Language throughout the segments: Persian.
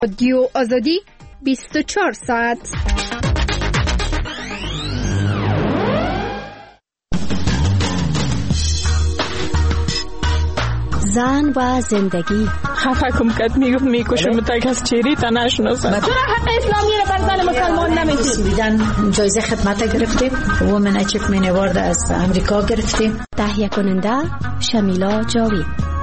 رادیو آزادی 24 ساعت. زن و زندگی. خفه کم کت میکشم تا کس چیری تا نشناسم. چرا حق اسلامی رو بر زن مسلمان نمیدید؟ سویدن جایزه خدمت گرفتیم. وومن اچیومنت اوارد از امریکا گرفتیم. تهیه کننده شمیلا جاوید.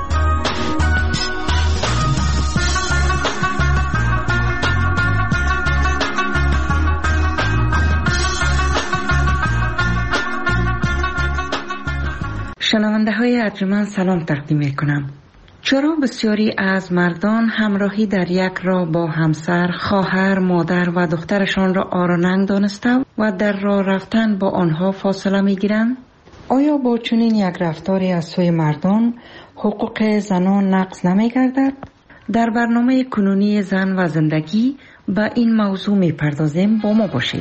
شنونده های ارجمند سلام تقدیم می کنم. چرا بسیاری از مردان همراهی در یک راه با همسر، خواهر، مادر و دخترشان را آراننگ دانسته و در راه رفتن با آنها فاصله می گیرند؟ آیا با چنین یک رفتاری از سوی مردان حقوق زنان نقض نمی گردد؟ در برنامه کنونی زن و زندگی به این موضوع می پردازیم. با ما باشید.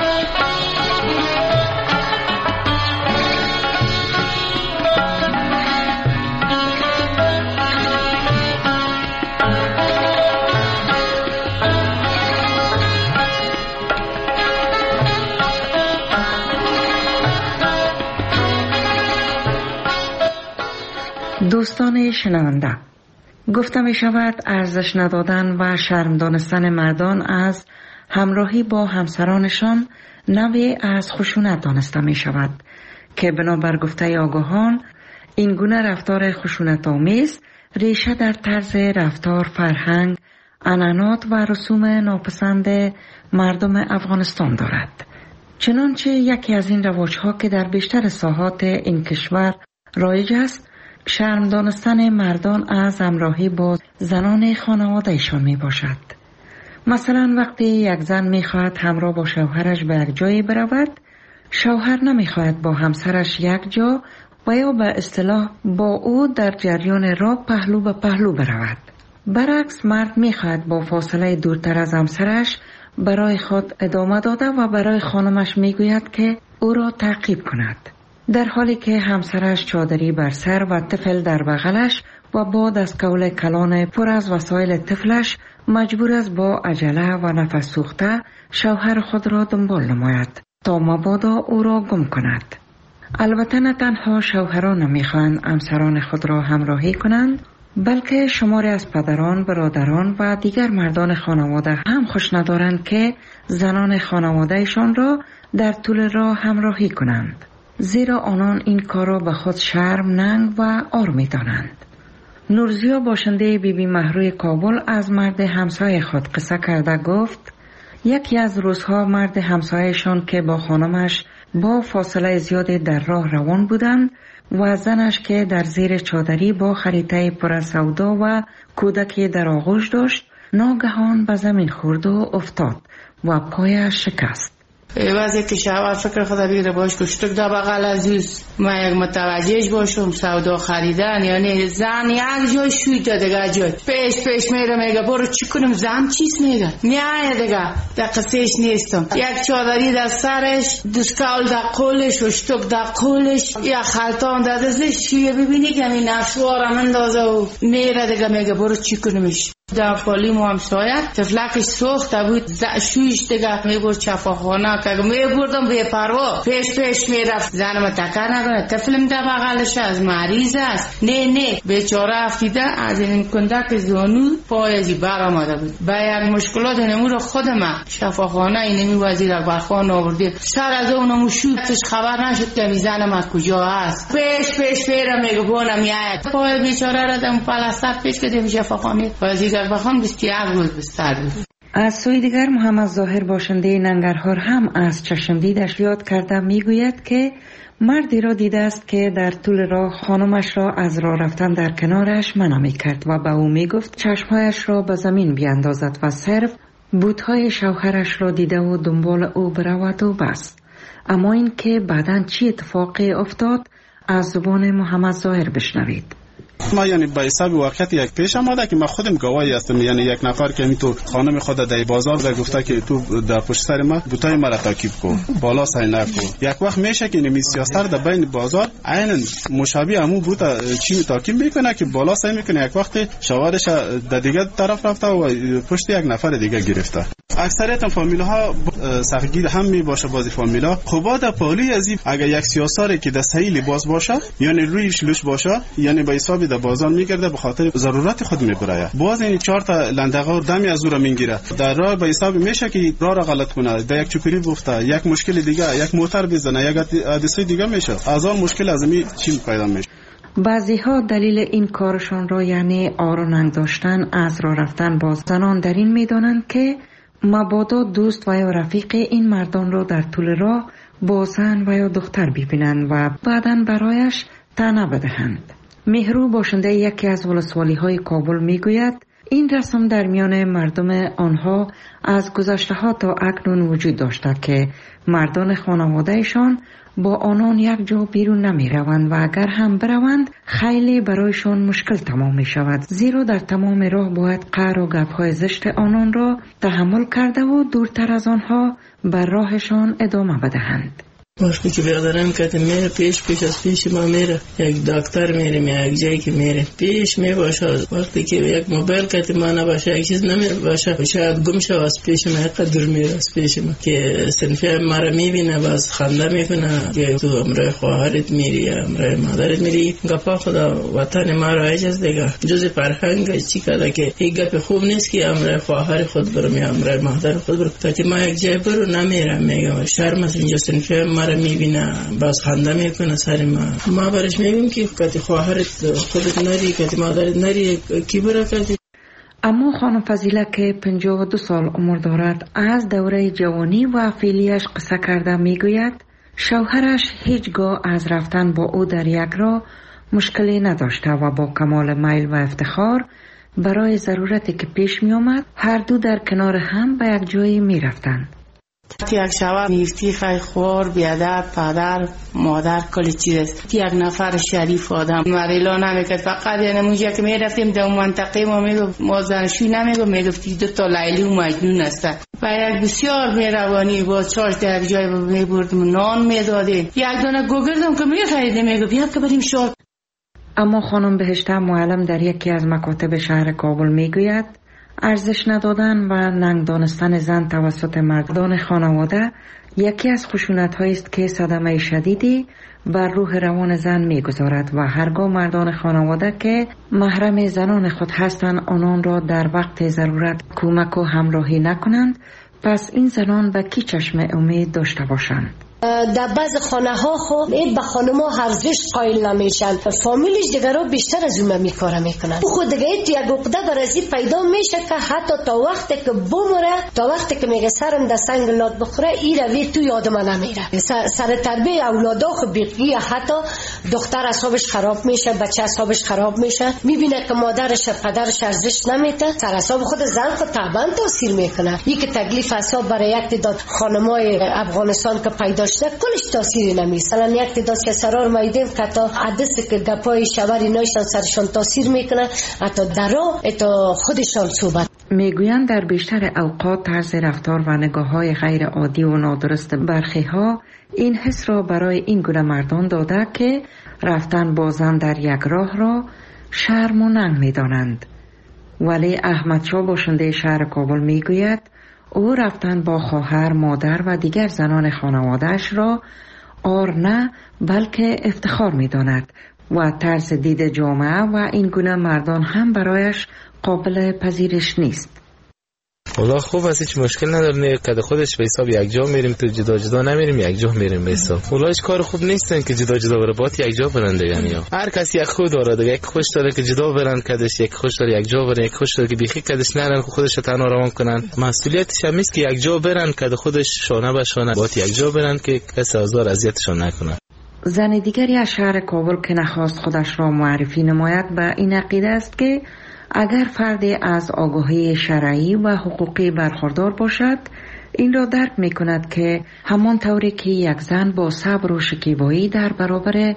دوستان شنونده، گفته می شود ارزش ندادن و شرم دانستن مردان از همراهی با همسرانشان نوعی از خشونت دانسته می شود که بنابر گفته آگاهان این گونه رفتار خشونت آمیز ریشه در طرز رفتار، فرهنگ، عنعنات و رسوم ناپسند مردم افغانستان دارد. چنانچه یکی از این رواجها که در بیشتر ساحات این کشور رایج است، شرم دانستن مردان از همراهی با زنان خانوادهشان می باشد. مثلا وقتی یک زن می خواهد همراه با شوهرش به یک جایی برود، شوهر نمی خواهد با همسرش یک جا و یا به اصطلاح با او در جریان راه پهلو به پهلو برود. برعکس مرد می خواهد با فاصله دورتر از همسرش برای خود ادامه داده و برای خانمش می گوید که او را تعقیب کند، در حالی که همسرش چادری بر سر و طفل در بغلش و بعد از قول کلان پر از وسایل طفلش مجبور است با عجله و نفس سوخته شوهر خود را دنبال نماید تا مبادا او را گم کند. البته نه تنها شوهران نمیخواهند همسران خود را همراهی کنند، بلکه شماری از پدران، برادران و دیگر مردان خانواده هم خوش ندارند که زنان خانوادهشان را در طول راه همراهی کنند، زیرا آنان این کار را به خود شرم، ننگ و عار می دانند. نورزیا باشنده بیبی مهروی کابل از مرد همسایه خود قصه کرده گفت یکی از روزها مرد همسایهشان که با خانمش با فاصله زیادی در راه روان بودند و زنش که در زیر چادری با خریطه پر از سودا و کودکی در آغوش داشت ناگهان به زمین خورد و افتاد و پایش شکست. وقتی که شوهر فکر خدا بگیره باش کشتک دا بغل عزیز من یک متوجهش باشم سودا خریدن، یعنی زن یک جای شوی تا دیگه جای پیش میره میگه برو چی کنم، زن چیز میگه میایه دیگه در قصهش نیستم. یک چادری در سرش، دستکول در قولش و شتک در قولش، یک خلطان در دستش، شوی ببینی که این نفسوارم اندازه و میره دیگه میگه برو چی کنمش. در پالی مو همسایه تفلکش سوخته بود، شویش دیگه میبرد شفاخانه که میبردم بے پروا پیش میرفت. زنم تکر نکنه، طفلم در بغلش از مریض است. نه بیچاره افتیده از این کندک زانو پایزی بر آمده بود. با یک مشکلات نمو رو خودم شفاخانه اینمی وزیر اکبرخان آورده، سر از اونمو شویتش خبر نشد که زنم از کجا است. پیش میرم میگه بونم یاد پای بیچاره را دم پلاستر پیش کردیم شفاخانه وزیر اکبرخان 21 روز بستر بود. از سوی دیگر محمد ظاهر باشنده ننگرهار هم از چشمدیدش یاد کرده میگوید که مردی را دیده است که در طول راه خانمش را از راه رفتن در کنارش منع می‌کرد و به او میگفت چشمهایش را به زمین بیاندازد و صرف بوتهای شوهرش را دیده و دنبال او برود و بس. اما این که بعداً چی اتفاقی افتاد از زبان محمد ظاهر بشنوید. ما یعنی به حساب واقعیت یک پیش آمده که ما خودم گواهی هستم، یعنی یک نفر که تو خانم خود در بازار در گفته که تو در پشت سر ما بوتای مرا تعقیب کو، بالا سعی نکو. یک وقت میشه که این سیاست در بین بازار عین مشابه همون بوتا چی تعقیب میکنه که بالا سعی میکنه یک وقت شوارش در دیگه طرف رفته و پشت یک نفر دیگه گرفته. اکثریت فامیل‌ها سختگیر هم می باشه. بعضی فامیل‌ها خوبا در پالی ازی اگر یک سیاساری که در صحیح لباس باشه یعنی رویش لوش باشه یعنی به حساب در بازار میگرده به خاطر ضرورت خود میبره. باز این 4 تا لندغا دمی از او را میگیره در راه به حساب میشه که راه را غلط کنه، در یک چوکری بفته، یک مشکل دیگه، یک موتور بزنه، یک حادثه دیگه میشه. از اون مشکل از می چی پیدا میشه. بعضی‌ها دلیل این کارشان را یعنی آروننگ داشتن از راه رفتن با زنان در این میدانند که مبادا دوست و یا رفیق این مردان را در طول راه با زن و یا دختر ببینند و بعداً برایش طعنه بدهند. مهرو باشنده یکی از ولسوالی‌های کابل میگوید این رسم در میان مردم آنها از گذشته‌ها تا اکنون وجود داشته که مردان خانوادهشان با آنان یک جا بیرون نمی روند و اگر هم بروند خیلی برایشان مشکل تمام می شود، زیرا در تمام راه باید قهر و گپ‌های زشت آنان را تحمل کرده و دورتر از آنها بر راهشان ادامه بدهند. وقتی که برادرم که میره پیش از پیش ما میره، یک دکتر میره، یک جایی که میره پیش می باشه. وقتی که یک موبایل که ما نباشه، یک چیز نمی باشه، شاید گم شود از پیش ما، قدر میره از پیش ما که صنفی ما را میبینه باز خنده میکنه که تو امرای خواهرت میری یا امرای مادرت میری. گپا خدا وطن ما را اجاز دیگه جز فرهنگ چی کرده که این گپ خوب نیست که امرای خواهر خود برم یا امرای مادر خود برم. تا ما یک جای برو نمیرم، میگم شرم از اینجا صنفی ما را میبینه باز خنده میکنه سر ما برش میگیم که کتی خواهرت خودت نری، کتی مادرت نری، کی برا کردی. اما خانم فضیله که 52 سال عمر دارد از دوره جوانی و فعلیش قصه کرده میگوید شوهرش هیچگاه از رفتن با او در یک راه مشکلی نداشته و با کمال میل و افتخار برای ضرورتی که پیش می آمد هر دو در کنار هم به یک جایی می رفتند. یک شوهر نیستی خیلی خوار بیادر پدر مادر کلی چیز است. یک نفر شریف آدم مریلا نمیکرد، فقط یعنی اونجا که میرفتیم در منطقه ما میگفت ما زنشوی نمیگفت، میگفتی 2 تا لیلی و مجنون هستن و یک بسیار میروانی با چارج در جای میبردم نان میدادیم. یک دانه گوگردم که میخریدیم میگفت بیا که بریم شار. اما خانم بهشته معلم در یکی از مکاتب شهر کابل میگوید ارزش ندادن و ننگ دانستن زن توسط مردان خانواده یکی از خشونت‌هایی است که صدمه شدیدی بر روح روان زن می‌گذارد و هرگاه مردان خانواده که محرم زنان خود هستند آنان را در وقت ضرورت کمک و همراهی نکنند، پس این زنان به کی چشم امید داشته باشند؟ در بعض خانه ها خب به خانما ارزش قائل نمیشن، فامیلش دیگه رو بیشتر از اون میکاره میکنن. خود دیگه تو یک عقده برازی پیدا میشه که حتی تا وقتی که بمره، تا وقتی که میگه سرم در سنگ لات بخوره این روی تو یادم نمیره. سر تربیه اولادا خب بیقی، حتی دختر اعصابش خراب میشه، بچه اعصابش خراب میشه، میبینه که مادرش پدرش ارزش نمیده، سر اعصاب خود زن خود طبعا تاثیر میکنه. یک تکلیف اعصاب برای یک تعداد خانمای افغانستان که پیدا کلش تاثیری نمیشه. مثلا یک تعداد که سرار مایدیم که تا عدس که گپای شوری نایشان سرشان تاثیر میکنه، حتی در راه تا خودشان صحبت میگویند در بیشتر اوقات طرز رفتار و نگاه‌های غیر عادی و نادرست برخی‌ها این حس را برای این گونه مردان داده که رفتن با زن در یک راه را شرم و ننگ میدانند. ولی احمد شاه باشنده شهر کابل میگوید او رفتن با خواهر، مادر و دیگر زنان خانواده‌اش را آر نه بلکه افتخار می‌داند و طرز دید جامعه و این گونه مردان هم برایش قابل پذیرش نیست. والله خوب است، هیچ مشکل نداره که خودش به حساب یک جا میریم تو جدا جدا نمیریم، یک جا میریم به حساب. والله هیچ کار خوب نیستن که جدا جدا بره، باید یک جا برن دیگه. یعنی هر کسی یک خود داره دیگه، یک خوش داره که جدا برن کدش، یک خوش داره یک جا برن، یک خوش داره که بیخی کدش نرن خودش تنها روان کنن. مسئولیتش هم است که یک جا برن که خودش شانه به شانه، باید یک جا برن که کسی آزار اذیتشون نکنه. زن دیگری از شهر کابل که نخواست خودش را معرفی نماید به این عقیده است که اگر فردی از آگاهی شرعی و حقوقی برخوردار باشد این را درک می کند که همان طوری که یک زن با صبر و شکیبایی در برابر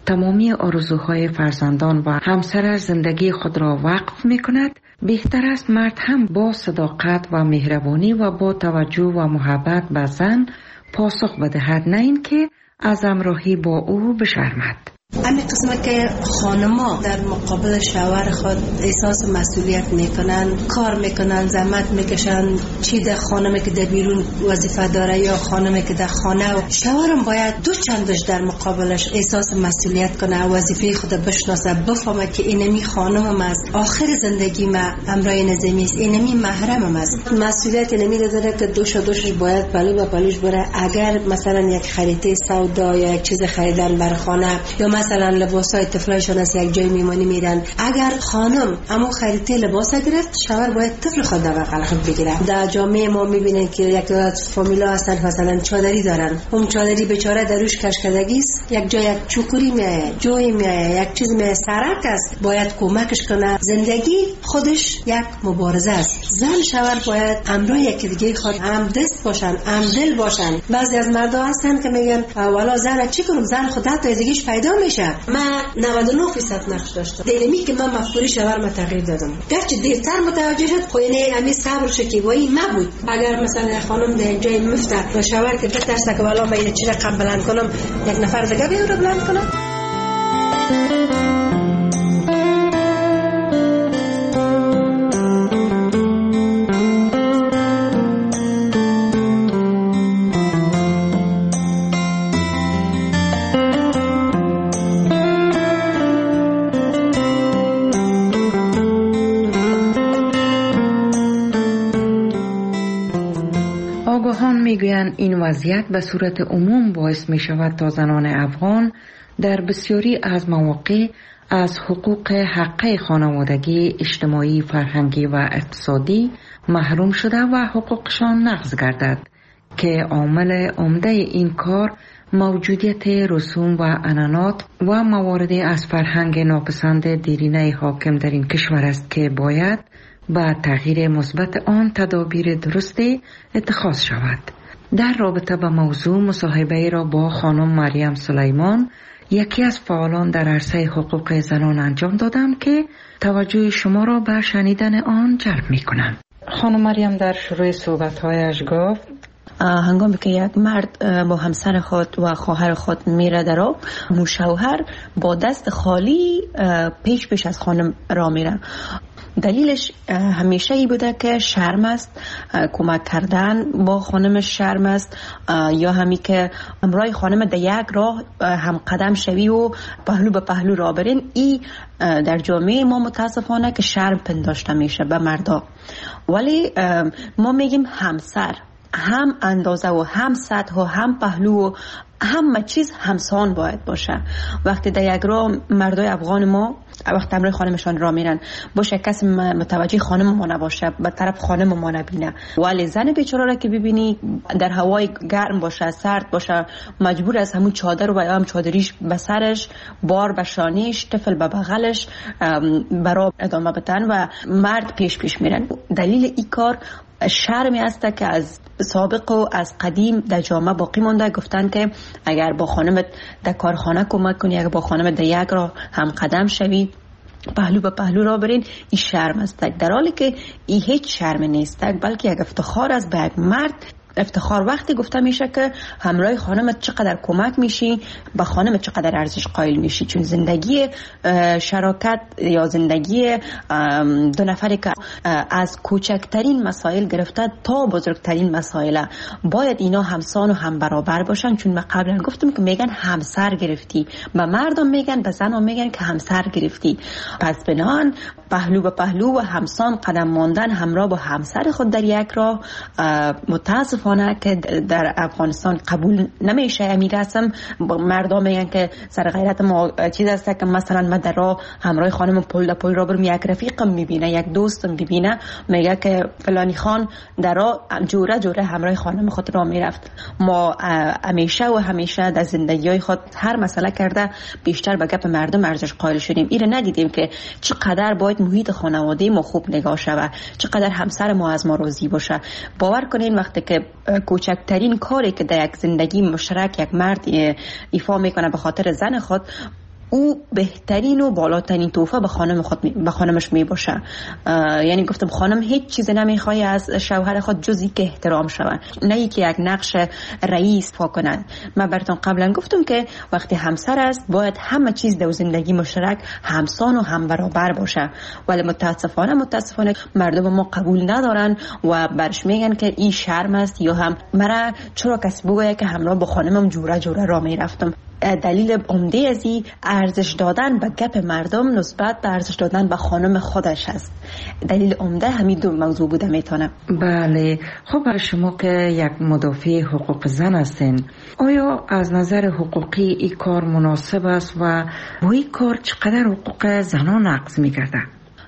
تمامی آرزوهای فرزندان و همسرش زندگی خود را وقف می کند، بهتر است مرد هم با صداقت و مهربانی و با توجه و محبت به زن پاسخ بدهد، نه اینکه از همراهی با او بشرمد. همین قسمت که خانما در مقابل شوهر خود احساس مسئولیت میکنن، کار میکنن، زحمت میکشن، چی در خانمی که در بیرون وظیفه داره یا خانمی که در خانه، و شوهرم باید دو چندش در مقابلش احساس مسئولیت کنه، وظیفه خود بشناسه، بفهمه که اینمی خانمم است، آخر زندگی ما امرای نظامی است، اینمی محرمم است. مسئولیت اینمی داره که دوشش باید پلو به پلوش بره. اگر مثلا یک خرید سودا یا یک چیز خریدن بر خانه یا مثلا لباسای طفلایشون از یک جای میمانی میدن، اگر خانم اما خریده لباس گرفت، شوهر باید طفل خود در بغل خود بگیره. در جامعه ما میبینن که یک فامیلا هستن مثلا چادری دارن، اون چادری بیچاره دروش کشکدگی است، یک جای یک چوکوری میایه، جوی میایه، یک چیز میایه، سرک است، باید کمکش کنه. زندگی خودش یک مبارزه است. زن شوهر باید همراه یکی دیگه خود هم دست باشن، هم دل باشن. بعضی از مردا هستن که میگن والا زن چی کنم، زن خدا تا زندگیش پیدا میشه. من 99% نقش داشتم. دلیمی که من مفکوری شوهر ما تغییر دادم. گرچه دیرتر متوجه شد، خو اینه امی صبر شکیبایی ما بود. اگر مثلا خانم در جای مفته و شوهر که بترسه که والا من اینه چی رقم بلند کنم، یک نفر دیگه بیام رو بلند کنم. میگویند این وضعیت به صورت عموم باعث می شود تا زنان افغان در بسیاری از مواقع از حقوق حقه خانوادگی، اجتماعی، فرهنگی و اقتصادی محروم شده و حقوقشان نقض گردد که عامل عمده این کار موجودیت رسوم و عنعنات و مواردی از فرهنگ ناپسند دیرینه حاکم در این کشور است که باید با تغییر مثبت آن تدابیر درستی اتخاذ شود. در رابطه با موضوع مصاحبه را با خانم مریم سلیمان، یکی از فعالان در عرصه حقوق زنان انجام دادم که توجه شما را به شنیدن آن جلب می کنم. خانم مریم در شروع صحبت‌هایش گفت هنگامی که یک مرد با همسر خود و خواهر خود میره در آب، شوهر با دست خالی پیش از خانم را میره. دلیلش همیشه ای بوده که شرم است، کمک کردن با خانمش شرم است، یا همی که امرای خانم در یک راه هم قدم شوی و پهلو به پهلو را برین. ای در جامعه ما متاسفانه که شرم پنداشته میشه به مردا. ولی ما میگیم همسر هم اندازه و هم سطح و هم پهلو و همه چیز همسان باید باشه. وقتی در یک راه مردای افغان ما وقتی امروی خانمشان را میرن باشه کسی متوجه خانم ما نباشه، به طرف خانم ما نبینه، ولی زن بیچاره را که ببینی در هوای گرم باشه، سرد باشه، مجبور از همون چادر و یا هم چادریش به سرش، بار به شانیش، طفل به بغلش برای ادامه بدن و مرد پیش میرن. دلیل این کار شرمی است که از سابق و از قدیم در جامعه باقی مونده. گفتن که اگر با خانمت در کارخانه کمک کنی، اگر با خانمت در یک راه هم قدم شوی، پهلو به پهلو را برین، این شرم است. در حالی که این هیچ شرم نیست، بلکه یک افتخار است به یک مرد. افتخار وقتی گفته میشه که همراه خانمت چقدر کمک میشی، به خانمت چقدر ارزش قائل میشی. چون زندگی شراکت یا زندگی دو نفری که از کوچکترین مسائل گرفته تا بزرگترین مسائل باید اینا همسان و هم برابر باشن. چون من قبلا گفتم که میگن همسر گرفتی، به مردم میگن، به زنان میگن که همسر گرفتی. پس بنان پهلو به پهلو و همسان قدم ماندن همراه با همسر خود در یک راه متاسفانه که در افغانستان قبول نمیشه. امیر رسم مردم میگن که سر غیرت ما چیز است که مثلا من در راه همراه خانم پل را برم، یک رفیقم میبینه، یک دوستم میبینه، میگه که فلانی خان در راه جوره همراه خانم خود را میرفت. ما همیشه در زندگی خود هر مسئله کرده بیشتر به گپ مردم ارزش قائل شدیم. ایره ندیدیم که چقدر باید محیط خانواده ما خوب نگاه شود، چقدر همسر ما از ما راضی باشه. باور کنین وقتی که کوچکترین کاری که در یک زندگی مشترک یک مرد ایفا میکنه به خاطر زن خود، او بهترین و بالاترین تحفه به خانمش می باشه. یعنی گفتم خانم هیچ چیز نمیخواد از شوهر خود جز اینکه احترام شود، نه اینکه یک نقش رئیس فا کنه. من براتون قبلا گفتم که وقتی همسر است باید همه چیز در زندگی مشترک همسان و هم برابر باشه، ولی متاسفانه مردم ما قبول ندارن و برش میگن که این شرم است، یا هم مرا چرا کسی بگه که همراه با خانمم جوره را میرفتم. دلیل عمده از این ارزش دادن به گپ مردم نسبت به ارزش دادن به خانم خودش است. دلیل عمده همین دو موضوع بوده میتونه. بله، خب برای شما که یک مدافع حقوق زن هستین، آیا از نظر حقوقی این کار مناسب است و با این کار چقدر حقوق زنان نقض می‌گردد؟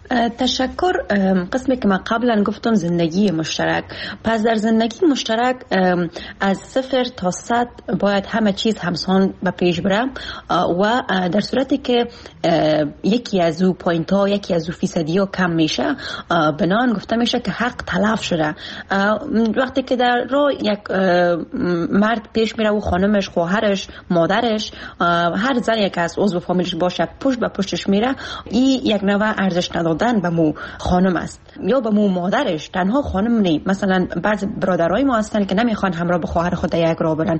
تشکر. قسمی که من قبلا گفتم زندگی مشترک، پس در زندگی مشترک از 0 تا 100 باید همه چیز همسان به پیش بره و در صورتی که یکی از او پوینت ها، یکی از او فیصدی ها کم میشه، بنان گفته میشه که حق تلف شده. وقتی که در راه یک مرد پیش میره و خانمش، خواهرش، مادرش، هر زن یک از عضو فامیلش باشه پشت به پشتش میره، این یک نوع ارزش ندادن به مو خانم است یا به مو مادرش. تنها خانم نه، مثلا بعض برادرای ما هستن که نمیخوان همراه به خواهر خود یک راه برن،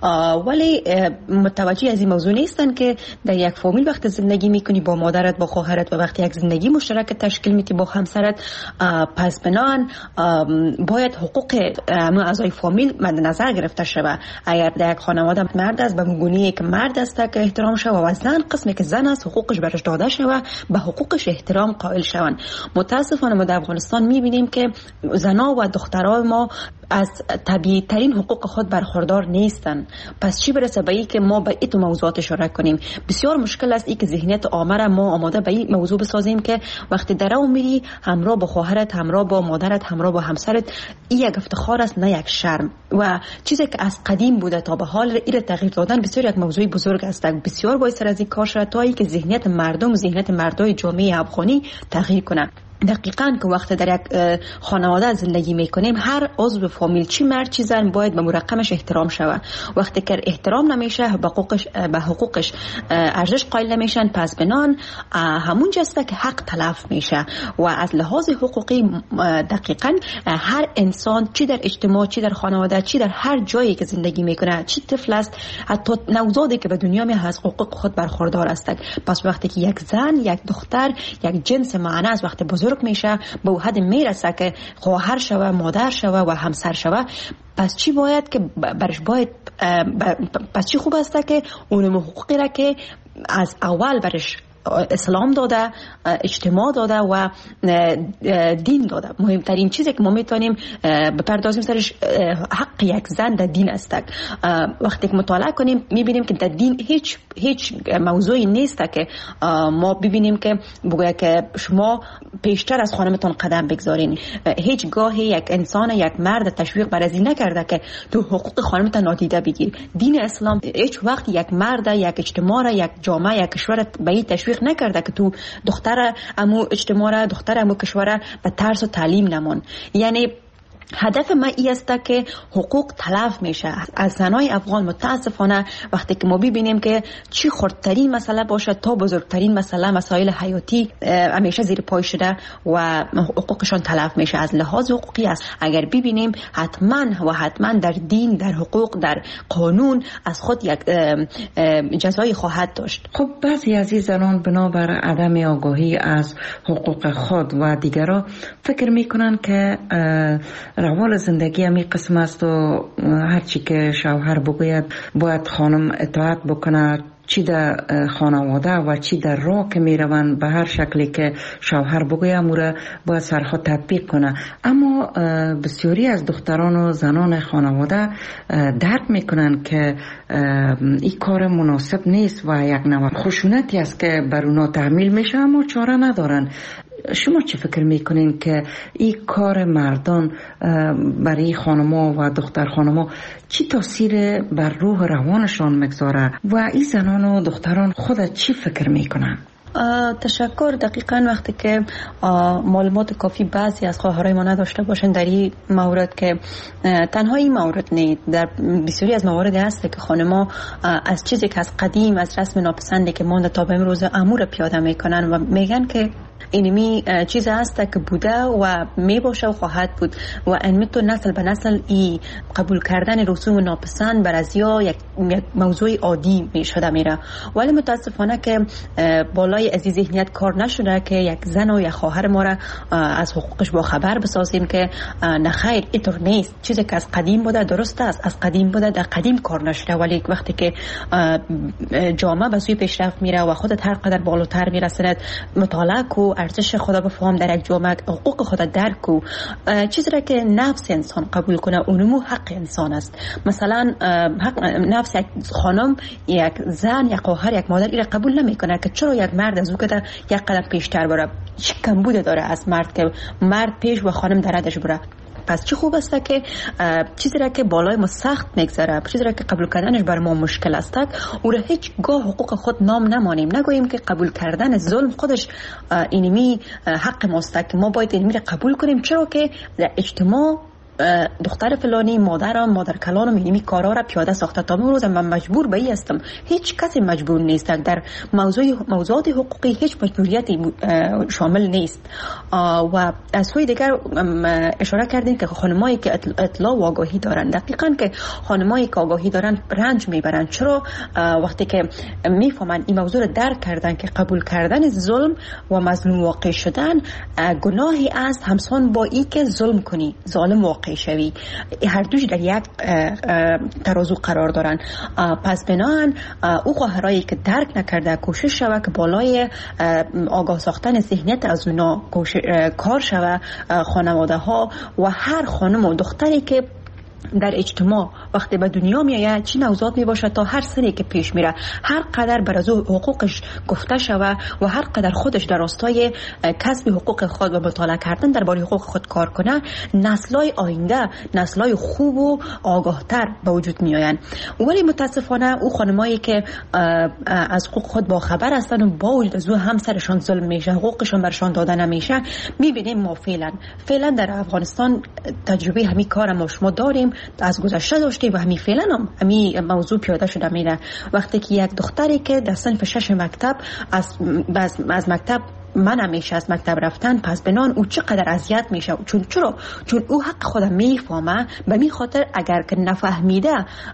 ولی متوجه از این موضوع نیستن که در یک فامیل وقت زندگی میکنی با مادرت، با خواهرت، و وقتی یک زندگی مشترک تشکیل میدی با همسرت، پس بنان باید حقوق اعضای فامیل مد نظر گرفته شود. اگر در یک خانواده مرد است، به گونه‌ای که مرد است که احترام شود، و زن قسمی که زن است حقوقش برش داده شود، به حقوقش احترام قائل شوند. متاسفانه ما در افغانستان میبینیم که زنها و دخترای ما از طبیعی ترین حقوق خود برخوردار نیستن. پس چی برسه به این که ما به این موضوعات اشاره کنیم؟ بسیار مشکل است این که ذهنیت عامه ما آماده به این موضوع بسازیم که وقتی در راه میری همراه با خواهرت، همراه با مادرت، همراه با همسرت، این یک افتخار است نه یک شرم. و چیزی که از قدیم بوده تا به حال این تغییر دادن بسیار یک موضوع بزرگ است. بسیار باید از این کار شد تا اینکه ذهنیت مردم، ذهنیت مردای جامعه افغانی تغییر کنه. دقیقاً که وقت در یک خانواده زندگی میکنیم، هر عضو فامیل، چی مرد چی زن، باید به مرقمش احترام شود. وقتی که احترام نمیشه، به حقوقش ارزش قائل نمیشن، پس بنان همون جسته که حق تلف میشه. و از لحاظ حقوقی دقیقاً هر انسان، چی در اجتماع، چی در خانواده، چی در هر جایی که زندگی میکنه، چی طفل است، حتی نوزادی که به دنیا میاد از حقوق خود برخوردار است. پس وقتی که یک زن، یک دختر، یک جنس معنی است، وقتی بزرگ میشه به حد میرسه که خواهر شوه، مادر شوه و همسر شوه، پس چی باید که برش باید پس چی خوب است که اون حقوقی را که از اول برش اسلام داده، اجتماع داده و دین داده. مهمترین چیزی که ما میتونیم بپردازیم سرش حق یک زن در دین است. وقتی که مطالعه کنیم میبینیم که در دین هیچ موضوعی نیست که ما ببینیم که بگوید که شما پیشتر از خانمتان قدم بگذارین. هیچ گاهی یک انسان، یک مرد تشویق بر از این نکرده که تو حقوق خانمتان نادیده بگیر. دین اسلام هیچ وقت یک مرد، یک اجتماع، یک جامعه، یک کشور به این تشویق نکرده که تو دختر امو اجتماع، دختر امو کشور به ترس و تعلیم نمون. یعنی هدف ما این است که حقوق تلف میشه از زنای افغان. متاسفانه وقتی که ما ببینیم که چی خردترین مسئله باشه تا بزرگترین مسائل حیاتی همیشه زیر پای شده و حقوقشان تلف میشه. از لحاظ حقوقی است اگر ببینیم حتما در دین، در حقوق، در قانون از خود یک جزایی خواهد داشت. خب بعضی از این زنان بنابر عدم آگاهی از حقوق خود و دیگران فکر میکنن که روال زندگی همی قسم است و هرچی که شوهر بگوید باید خانم اطاعت بکنه، چی در خانواده و چی در راه که می روند به هر شکلی که شوهر بگوید موره باید سرخوا تطبیق کنه. اما بسیاری از دختران و زنان خانواده درک می کنند که این کار مناسب نیست و یک نوع خشونتی است که بر اونا تحمیل میشه، اما چاره ندارن. شما چه فکر میکنین که این کار مردان برای خانما و دختر خانما چی تاثیر بر روح روانشان میگذاره و این زنان و دختران خود چی فکر میکنن؟ تشکر. دقیقاً وقتی که معلومات کافی بعضی از خواهرای ما نداشته باشن در این مورد، که تنها این مورد نیست، در بسیاری از موارد هست که خانم‌ها از چیزی که از قدیم از رسم ناپسندی که مونده تا به امروز امور پیاده میکنن و میگن که اینمی چیز هست که بوده و می باشه و خواهد بود و اینمی تو نسل به نسل ای قبول کردن رسوم ناپسند بر از یا یک موضوع عادی می شده میره. ولی متاسفانه که بالای از ذهنیت کار نشده که یک زن و یک خواهر ما را از حقوقش با خبر بسازیم که نخیر اینطور نیست، چیزی که از قدیم بوده درست است، از قدیم بوده در قدیم کار نشده. ولی وقتی که جامعه به سوی پیشرفت میره و خودت هر قدر بالاتر میرسند، مطالعه کو، ارزش خدا بفهم در یک جامعه، حقوق خدا درک کو، چیزی را که نفس انسان قبول کنه اونمو حق انسان است. مثلا حق نفس یک خانم، یک زن، یک خواهر، یک مادر این را قبول نمیکنه که چرا یک مرد از او که یک قدم پیشتر بره، چه کمبود داره از مرد که مرد پیش و خانم درادش بره. پس چه خوب است که چیزی را که بالای ما سخت میگذره، چیزی را که قبول کردنش بر ما مشکل است، او را هیچ گاه حقوق خود نام نمانیم، نگوییم که قبول کردن ظلم خودش اینمی حق ماست که ما باید اینمی را قبول کنیم، چرا که در اجتماع دختر فلانی، مادرم، مادر کلانم اینمی کارا را پیاده ساخته. تا امروز من مجبور به این هستم، هیچ کسی مجبور نیست، در موضوعات حقوقی هیچ مجبوریتی شامل نیست. و از سوی دیگر اشاره کردیم که خانمایی که اطلاع و آگاهی دارن، دقیقاً که خانمایی که آگاهی دارن رنج میبرن. چرا؟ وقتی که میفهمن این موضوع را درک کردن که قبول کردن ظلم و مظلوم واقع شدن گناهی است همسان با این که ظلم کنی، ظالم واقع شوی، هر دوش در یک ترازو قرار دارن. پس بناهن او خواهرایی که درک نکرده کوشش شوه که بالای آگاه ساختن ذهنیت از اونا کار شوه. خانواده ها و هر خانم و دختری که در اجتماع وقتی به دنیا میآید چی نوزاد می باشه، تا هر سنی که پیش میره هر قدر بر از حقوقش گفته شوه و هر قدر خودش در راستای کسب حقوق خود و مطالعه کردن درباره حقوق خود کار کنه، نسل‌های آینده نسل‌های خوب و آگاه‌تر به وجود میآیند. ولی متاسفانه او خانمایی که از حقوق خود با خبر هستند و با وجود از او همسرشان ظلم میشه، حقوقشان برشان داده نمیشه، میبینیم ما فعلا در افغانستان تجربه همین کار ما شما داریم، از گذشته داشتیم و همین فعلا هم همین موضوع پیاده شده میره. وقتی که یک دختری که در صنف 6 مکتب از مکتب من همیشه از مکتب رفتن، پس بنان او چقدر اذیت میشه. چون او حق خودم میفهمه، به می خاطر اگر که نفهمیده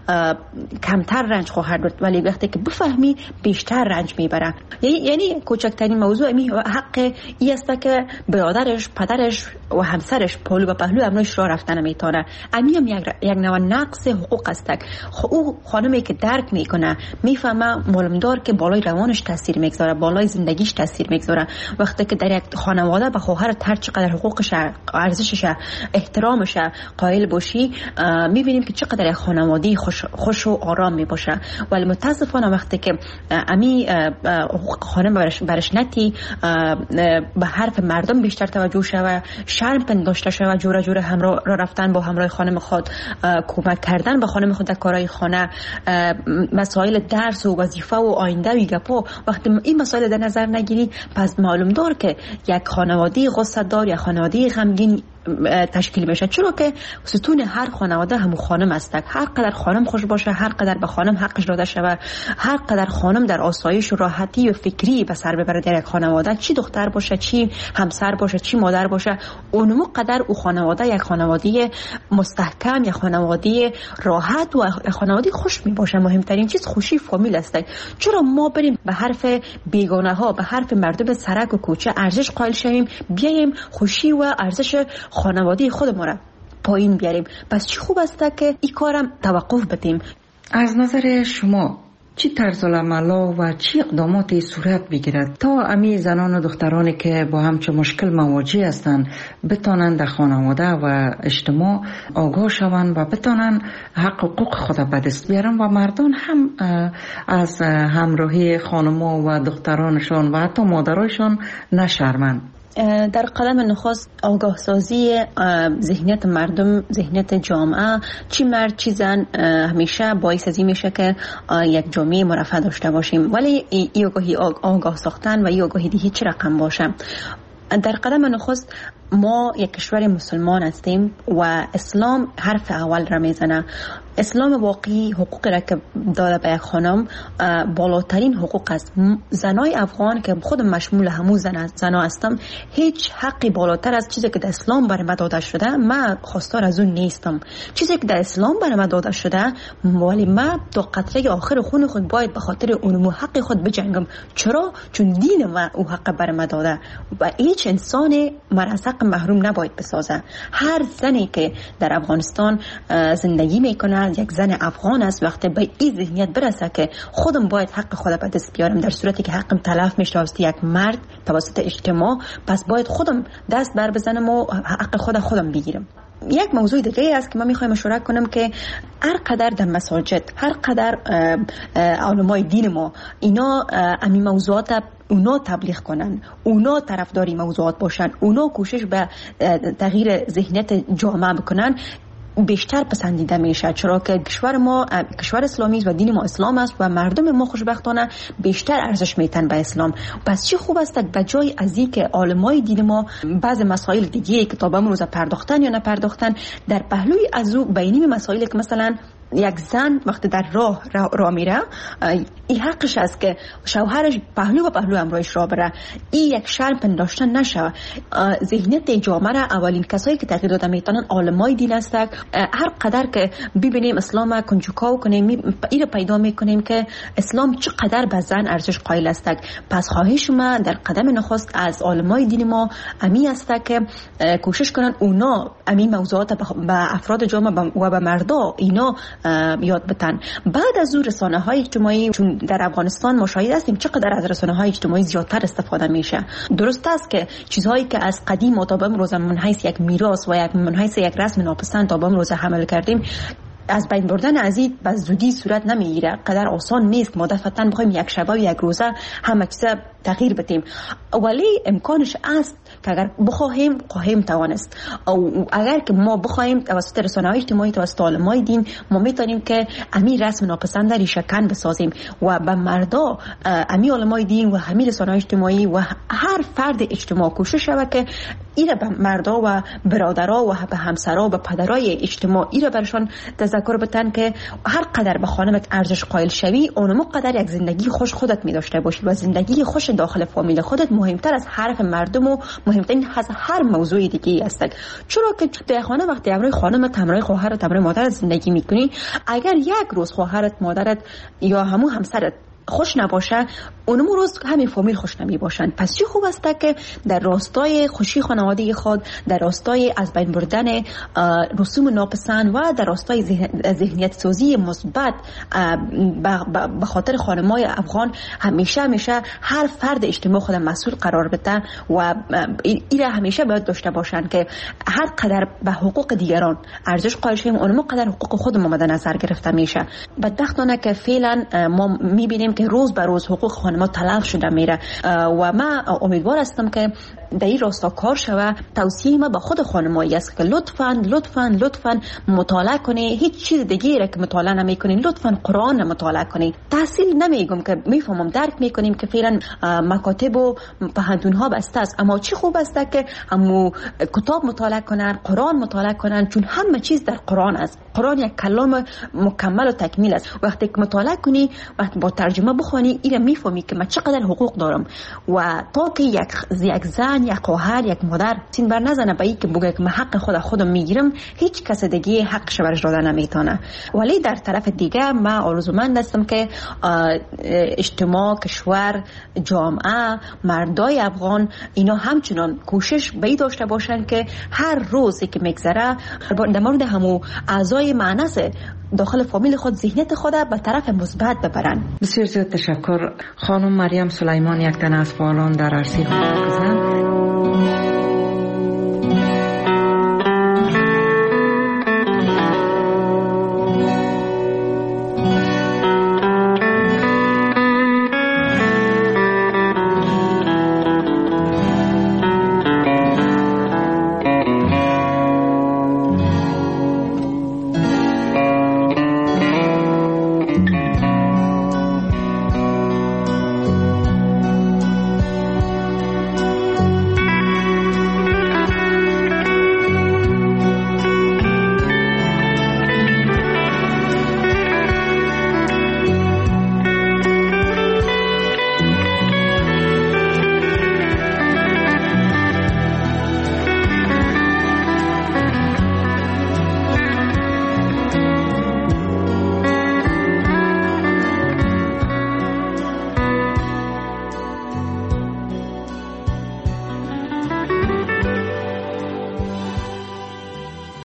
کمتر رنج خواهد برد، ولی وقتی که بفهمی بیشتر رنج میبره. یعنی کوچکترین موضوع می حق ای است که برادرش، پدرش و همسرش پهلو به پهلو امروز راه رفتن میتونه. امی هم یک نوع نقص حقوق است. او خانمی که درک میکنه، میفهمه معلومدار که بالای روانش تاثیر میگذاره، بالای زندگیش تاثیر میگذاره. وقتی که در یک خانواده به خواهر هر چقدر حقوقش، ارزشش، احترامش قائل باشی، میبینیم که چقدر یک خانواده خوش و آرام میباشه. ولی متاسفانه وقتی که امی حقوق خانم برش نتی، به حرف مردم بیشتر توجه شوه، شرم پنداشته شوه، جوره همراه رفتن با همراه خانم خود، کمک کردن به خانم خود در کارهای خانه، مسائل درس و وظیفه و آینده و گپا، وقتی این مسائل در نظر نگیری، پس معلوم دار که یک خانواده غصه دار یا خانواده غمگین تشکیل بشه. چرا که ستون هر خانواده همون خانم است. هر قدر خانم خوش باشه، هر قدر به خانم حقش داده شود، هر قدر خانم در آسایش و راحتی و فکری به سر ببره در یک خانواده، چی دختر باشه، چی همسر باشه، چی مادر باشه، اونمو قدر او خانواده یک خانواده مستحکم، یک خانواده راحت و خانواده خوش می باشه. مهمترین چیز خوشی فامیل است. چرا ما بریم به حرف بیگانه ها، به حرف مردم سرک و کوچه ارزش قائل شویم، بیایم خوشی و ارزش خانواده خود ما را پایین بیاریم؟ پس چی خوب است که این کارم توقف بدیم. از نظر شما چی طرز العمل و چی اقداماتی صورت بگیرد تا امی زنان و دخترانی که با همچه مشکل مواجه هستند بتانند در خانواده و اجتماع آگاه شوند و بتانند حق حقوق خود به دست بیارن و مردان هم از همراهی خانما و دخترانشان و حتی مادرایشان نشرمند؟ در قدم نخست آگاه سازی ذهنیت مردم، ذهنیت جامعه، چی مرد چی زن، همیشه باعث از این میشه که یک جامعه مرفه داشته باشیم. ولی این آگاهی آگاه ساختن و این آگاهی دیگه چی رقم باشه؟ در قدم نخست ما یک کشور مسلمان هستیم و اسلام حرف اول را میزنه. اسلام واقعی حقوق را که داده به یک خانم بالاترین حقوق است. زنای افغان که خود مشمول همون زنا هستم، هیچ حقی بالاتر از چیزی که در اسلام بر ما داده شده من خواستار از اون نیستم. چیزی که در اسلام بر ما داده شده، ولی من تا قطره آخر خون خود باید به خاطر اون حق خود بجنگم. چرا؟ چون دین ما او حق بر ما داده و هیچ انسان مرزق محروم نباید بسازه. هر زنی که در افغانستان زندگی میکنه یک زن افغان است. وقتی به این ذهنیت برسه که خودم باید حق خودم به دست بیارم، در صورتی که حقم تلف میشه توسط یک مرد توسط اجتماع، پس باید خودم دست بر بزنم و حق خودم بگیرم. یک موضوع دیگه است که من میخوایم مشورت کنم که هر قدر در مساجد، هر قدر علمای دین ما اینا امی موضوعات اونا تبلیغ کنن، اونا طرفداری موضوعات باشن، اونا کوشش به تغییر ذهنیت جامعه بکنن، بیشتر پسندیده میشه. چرا که کشور ما کشور اسلامی و دین ما اسلام است و مردم ما خوشبختانه بیشتر ارزش میتن به اسلام. پس چه خوب است به جای از این که عالمای دین ما بعض مسائل دیگه که تا به امروز پرداختن یا نپرداختن، در پهلوی از او بینی مسائلی که مثلا یک زن وقتی در راه میره، این حقش است که شوهرش پهلو و پهلو همراهش راه بره. این یک شرم پنداشتن نشه. ذهنیت جامعه را اولین کسایی که تغییر داده میتونن عالمای دین هستند. هر قدر که ببینیم اسلام کنجکاو کنیم، این رو پیدا میکنیم که اسلام چقدر به زن ارزش قائل است. پس خواهش ما در قدم نخست از عالمای دین ما امی است که کوشش کنن اونا امی موضوعات به افراد جامعه و به مردا اینا یاد بتن. بعد از اون رسانه‌های اجتماعی، چون در افغانستان ما شاهد هستیم چقدر از رسانه‌های اجتماعی زیادتر استفاده میشه. درست است که چیزهایی که از قدیم تا به امروز من حیث یک میراث و من حیث یک رسم ناپسند تا به امروز حمل کردیم، از بین بردن از این به زودی صورت نمیگیره. قدر آسان نیست ما دفعتاً بخوایم یک شب و یک روزه همه چیز تغییر بدیم، ولی امکانش است که اگر بخواهیم خواهیم توانست. او اگر که ما بخواهیم توسط رسانه‌های اجتماعی، توسط علمای دین، ما میتونیم که امی رسم ناپسند ریشه کن بسازیم و به مردا امی علمای دین و همین رسانه‌های اجتماعی و هر فرد اجتماع کوشش شود که ایره به مردا و برادرها و به همسرها و به پدرای اجتماع ایره برشان تذکر بتن که هر قدر به خانمت ارزش قائل شوی، اونم قدر یک زندگی خوش خودت می داشته باشی و زندگی خوش داخل فامیل خودت مهمتر از حرف مردم و مهمترین از هر موضوع دیگه است. چرا که در خانه وقتی همراه خانمت، همراه خواهرت، همراه مادرت زندگی میکنی، اگر یک روز خواهرت، مادرت یا همون همسرت خوش نباشه، اونم روز همین فامیل خوش نمی باشن. پس چه خوب است که در راستای خوشی خانواده خود، در راستای از بین بردن رسوم ناپسند و در راستای ذهنیت سازی مثبت به خاطر خانمای افغان همیشه هر فرد اجتماع خود مسئول قرار بده و ایره همیشه باید داشته باشن که هر قدر به حقوق دیگران ارزش قائل شویم، اونم قدر حقوق خودمون مد نظر گرفته میشه. بدبختانه که فعلا ما میبینیم که روز به روز حقوق خانم‌ها تلف شده میره و من امیدوار هستم که در این راستا کار شوه. توصیه ما به خود خانم‌هایی است که لطفاً مطالعه کنید. هیچ چیز دیگه را که مطالعه نمی‌کنید، لطفاً قرآن مطالعه کنید. تحصیل نمیگم که میفهمم، درک میکنیم که فعلا مکاتب و پهنتون‌ها بسته است، اما چی خوب است که همو کتاب مطالعه کنن، قرآن مطالعه کنن، چون همه چیز در قرآن است. قرآن یک کلام مکمل و تکمیل است. وقتی که مطالعه کنی، وقتی با ترجمه بخونی، اینا میفهمی که من چقدر حقوق دارم و تا که یک زن، یک خواهر، یک مادر سین بر نزنه به این که بگه که من حق خودم میگیرم، هیچ کس دیگه حقش برش داده نمیتونه. ولی در طرف دیگه من آرزومند هستم که اجتماع، کشور، جامعه، مردای افغان اینا همچنان کوشش به این داشته باشن که هر روزی که میگذره در مورد همو اعضای معنس داخل فامیل خود ذهنیت خود به طرف مثبت ببرن. بسیار زیاد تشکر خانم مریم سلیمان، یک تن از فعالان در عرصه حقوق زن.